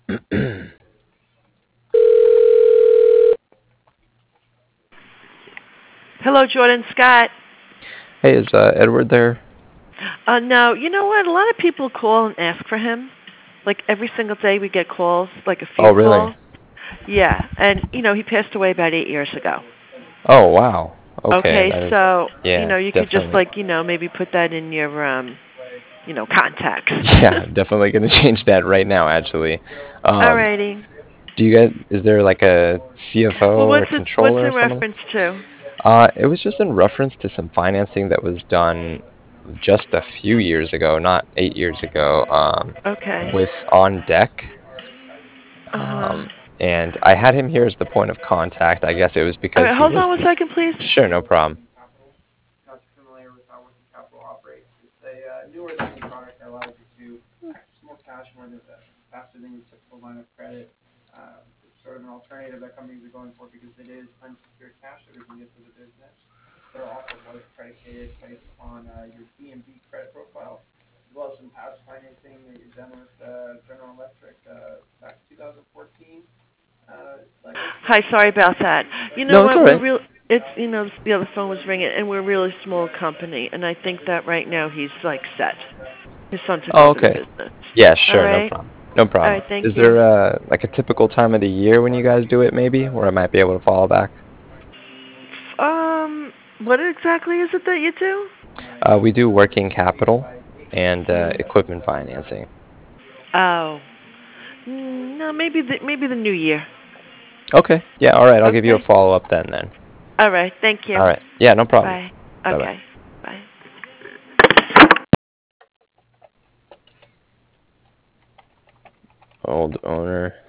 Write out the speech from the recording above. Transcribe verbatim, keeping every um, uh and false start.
Hello, Jordan Scott. Hey, is uh, Edward there? Uh, no, you know what? A lot of people call and ask for him. Like every single day, we get calls, like a few Oh, really? calls. Yeah, and you know he passed away about eight years ago. Oh, wow. Okay, Okay, that is, so you yeah, know you could just definitely. like you know maybe put that in your um you know contacts. Yeah, definitely gonna change that right now, actually. Um, Alrighty. do you get, is there like a C F O Well, or what's a it? What's controller in or someone? reference to? Uh, it was just in reference to some financing that was done just a few years ago, not eight years ago, um, Okay. with On Deck. Uh huh. Um, and I had him here as the point of contact. I guess it was All because right, he hold was. on one second, please. Sure, no problem. Hi, sorry about that. You know No, it's what? all We're right. real. It's you know the other phone was ringing, and we're a really small company, and I think that right now he's like set. His son took Oh, over the okay. business. Yeah, All sure, no right. problem. No All problem. right. Thank Is you. there uh like a typical time of the year when you guys do it maybe where I might be able to follow back? Um, what exactly is it that you do? Uh, we do working capital and uh, Mm. equipment financing. Oh. Mm, no, maybe the maybe the new year. Okay. Yeah, all right. I'll give you a Okay. follow-up then then. All right. Thank you. All right. Yeah, no problem. Bye. Bye-bye. Okay. Bye. Old owner.